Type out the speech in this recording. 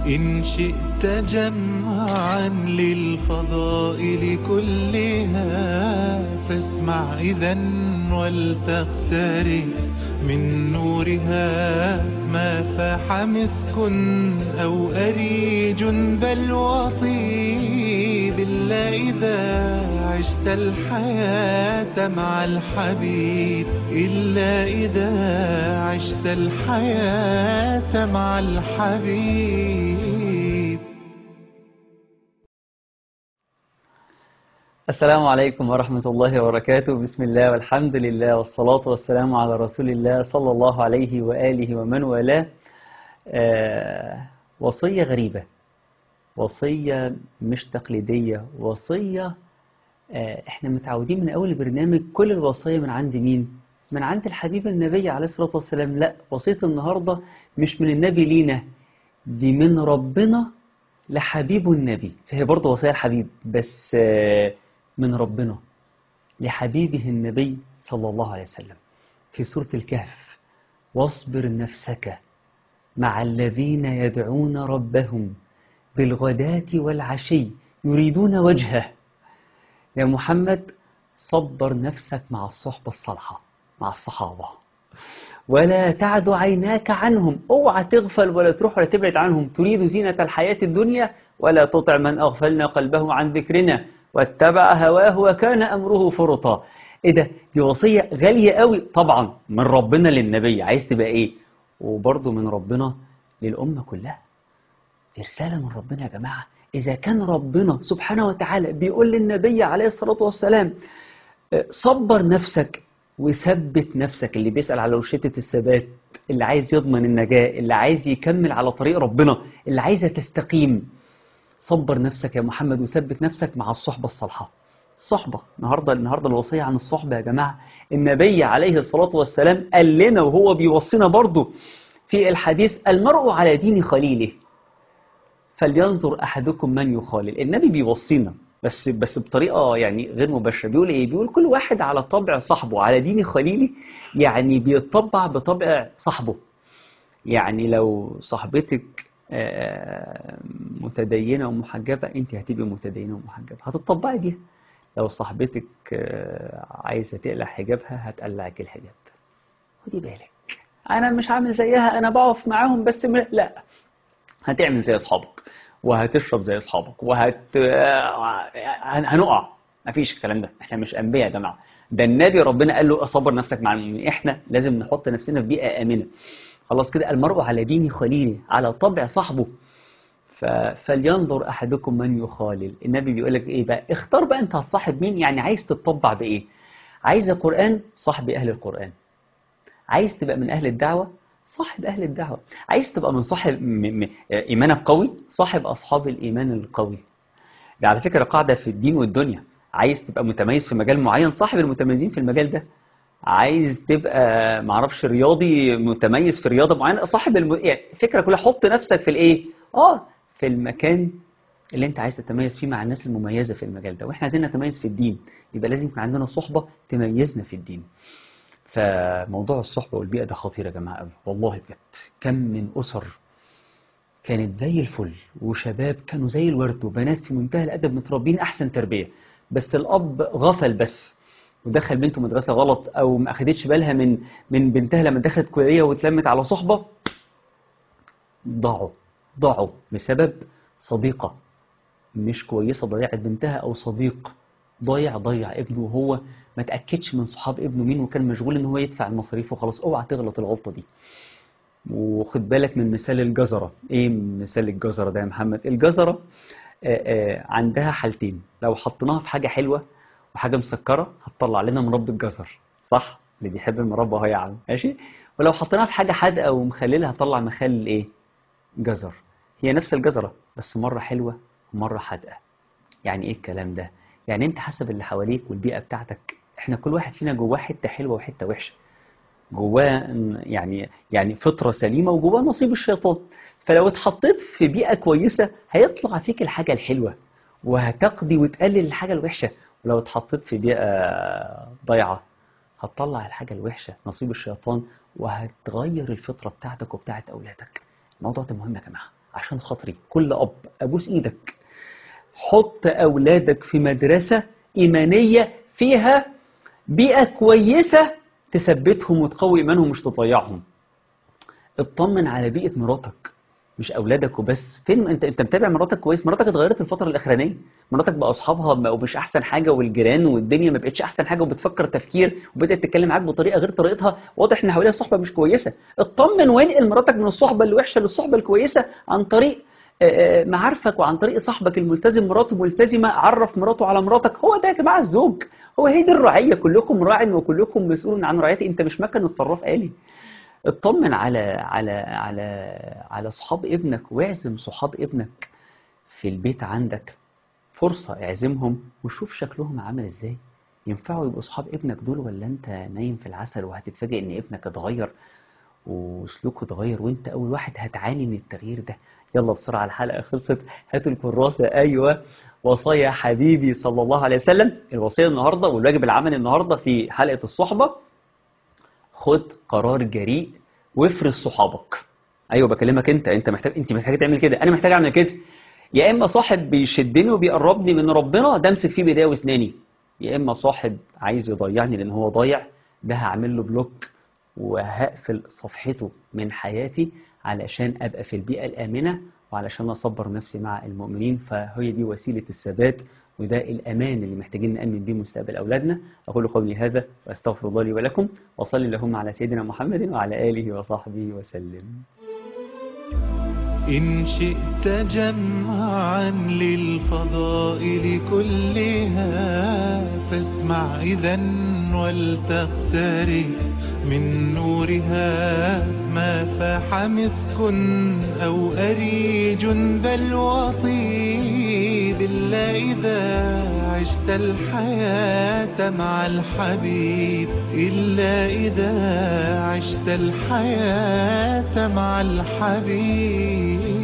إن شئت جمعا للفضائل كلها فاسمع إذن ولتقترب من نورها ما فاح مسك أو أريج بل وطيب إلا إذا عشت الحياة مع الحبيب إلا إذا عشت الحياة مع الحبيب. السلام عليكم ورحمة الله وبركاته. بسم الله والحمد لله والصلاة والسلام على رسول الله صلى الله عليه وآله ومن والاه. وصية غريبة، وصية مش تقليدية، وصية احنا متعودين من أول البرنامج كل الوصية من عند مين؟ من عند الحبيب النبي عليه الصلاة والسلام. لا، وصية النهاردة مش من النبي لينا، دي من ربنا لحبيب النبي. فهي برضه وصية الحبيب، بس من ربنا لحبيبه النبي صلى الله عليه وسلم في سورة الكهف: واصبر نفسك مع الذين يدعون ربهم بالغداة والعشي يريدون وجهه. يا محمد صبر نفسك مع الصحبة الصالحة، مع الصحابة، ولا تعد عيناك عنهم، اوعى تغفل ولا تروح ولا تبعد عنهم. تريد زينة الحياة الدنيا ولا تطع من أغفلنا قلبه عن ذكرنا واتبع هواه وكان أمره فرطا. ايه ده؟ دي وصية غالية قوي طبعا، من ربنا للنبي. عايز تبقى ايه؟ وبرضه من ربنا للأمة كلها. رسالة من ربنا يا جماعة. إذا كان ربنا سبحانه وتعالى بيقول للنبي عليه الصلاة والسلام صبر نفسك وثبت نفسك، اللي بيسأل على روشتة الثبات، اللي عايز يضمن النجاة، اللي عايز يكمل على طريق ربنا، اللي عايزة تستقيم، صبر نفسك يا محمد وثبت نفسك مع الصحبة الصالحة. الصحبة النهاردة الوصية عن الصحبة يا جماعة. النبي عليه الصلاة والسلام قال لنا وهو بيوصينا برضو في الحديث: المرء على دين خليله فلينظر أحدكم من يخالل. النبي بيوصينا بس بطريقة يعني غير مباشرة. بيقول إيه؟ بيقول كل واحد على طبع صاحبه، على دين خليلي، يعني بيتطبع بطبع صاحبه. يعني لو صاحبتك متدينة ومحجبة، أنت هتبقي متدينة ومحجبة، هتطبعي بيها. لو صاحبتك عايزة تقلع حجابها، هتقلعك الحجاب. خدي بالك، أنا مش عامل زيها، أنا بقف معاهم بس لا، هتعمل زي أصحابك وهتشرب زي أصحابك هنقع. مفيش الكلام ده، احنا مش أنبياء يا جماعة. ده النبي ربنا قال له أصبر نفسك مع المؤمنين. احنا لازم نحط نفسنا في بيئة آمنة. خلاص كده، المرء على دين خليله، على طبع صاحبه. فلينظر أحدكم من يخالل. النبي بيقول لك إيه بقى؟ اختار بقى أنت هتصاحب مين. يعني عايز تتطبع بإيه؟ عايز قرآن؟ صاحب أهل القرآن. عايز تبقى من أهل الدعوة؟ صاحب أهل الدعوة. عايز تبقى من صاحب إيمانك قوي؟ صاحب أصحاب الإيمان القوي. ده على فكرة قاعدة في الدين والدنيا. عايز تبقى متميز في مجال معين؟ صاحب المتميزين في المجال ده. عايز تبقى معرفش رياضي متميز في رياضة معينة؟ صاحب يعني الفكرة كلها حط نفسك في الإيه؟ في المكان اللي انت عايز تتميز فيه مع الناس المميزة في المجال ده. واحنا عايزين نتميز في الدين، يبقى لازم يكون عندنا صحبة تميزنا في الدين. فموضوع الصحبة والبيئة ده خطير يا جماعة قوي والله بجد. كم من أسر كانت زي الفل، وشباب كانوا زي الورد، وبنات في منتهى الأدب متربين أحسن تربية، بس الأب غفل بس ودخل بنته مدرسة غلط، أو ما أخدتش بالها من بنتها لما دخلت كلية واتلمت على صحبة. ضاعوا بسبب صديقة مش كويسة ضيعت بنتها، أو صديق ضيع ابنه، وهو ما تأكدش من صحاب ابنه مين، وكان مشغول ان هو يدفع المصاريف وخلاص. اوعى تغلط الغلطة دي. وخد بالك من مثال الجزرة. ايه مثال الجزرة ده يا محمد؟ الجزرة عندها حالتين: لو حطيناها في حاجة حلوة وحاجة مسكرة هتطلع لنا مربى الجزر، صح؟ اللي بيحب المربى اهو يا عم، ماشي. ولو حطيناها في حاجة حادقة ومخللة هتطلع مخلل ايه؟ جزر. هي نفس الجزرة بس مرة حلوة ومرة حادقة. يعني ايه الكلام ده؟ يعني انت حسب اللي حواليك والبيئة بتاعتك. احنا كل واحد فينا جواه حتة حلوة وحتة وحشة، جواه يعني فطرة سليمة، وجواه نصيب الشيطان. فلو اتحطيت في بيئة كويسة هيطلع فيك الحاجة الحلوة وهتقضي وتقلل الحاجة الوحشة، ولو اتحطيت في بيئة ضيعة هتطلع الحاجة الوحشة، نصيب الشيطان، وهتغير الفطرة بتاعتك وبتاعت أولادك. الموضوع ده مهم يا جماعة. عشان خاطري كل أب أبوس إيدك، حط أولادك في مدرسة إيمانية فيها بيئة كويسة تثبتهم وتقوي إيمانهم مش تضيعهم. اطمن على بيئة مراتك مش أولادك وبس. فين أنت متابع مراتك كويس؟ مراتك اتغيرت الفترة الأخرانية، مراتك بقى أصحابها بقوا مش أحسن حاجة، والجيران والدنيا ما بقتش أحسن حاجة، وبتفكر تفكير وبدأت تتكلم معاك بطريقة غير طريقتها، واضح إن حواليها صحبة مش كويسة. اطمن وانقل مراتك من الصحبة الوحشة للصحبة الكويسة عن طريق معارفك وعن طريق صاحبك الملتزم مراته ملتزمة. عرف مراته على مراتك. هو ده يا جماعة الزوج، هو هي دي الرعية. كلكم راع وكلكم مسؤول عن رعيته. أنت مش مكن الصراف آلي. اطمن على صحاب ابنك، واعزم صحاب ابنك في البيت عندك. فرصة اعزمهم وشوف شكلهم عامل ازاي. ينفعوا يبقوا صحاب ابنك دول، ولا انت نايم في العسل وهتتفاجئ ان ابنك اتغير وسلوكه اتغير وانت اول واحد هتعاني من التغيير ده؟ يلا بسرعة، الحلقة خلصت. هاتوا الكراسة. ايوه، وصايا حبيبي صلى الله عليه وسلم. الوصية النهاردة والواجب العملي النهاردة في حلقة الصحبة: خد قرار جريء وافرز صحابك. ايوه بكلمك انت محتاج تعمل كده، انا محتاج اعمل كده. يا اما صاحب بيشدني وبيقربني من ربنا، ده امسك فيه بايديا واسناني. يا اما صاحب عايز يضيعني لان هو ضايع، ده هعمل له بلوك وهقفل صفحته من حياتي علشان ابقى في البيئة الامنة وعلشان اصبر نفسي مع المؤمنين. فهي دي وسيلة الثبات، وده الأمان اللي محتاجين نأمن بيه مستقبل أولادنا. أقول قولي هذا وأستغفر الله لي ولكم، وصلي اللهم على سيدنا محمد وعلى آله وصحبه وسلم. إن شئت جمعا للفضائل كلها فاسمع إذن ولتقترب من نورها ما فاح مسك أو أريج بل وطيب، إلا إذا عشت الحياة مع الحبيب، إلا إذا عشت الحياة مع الحبيب.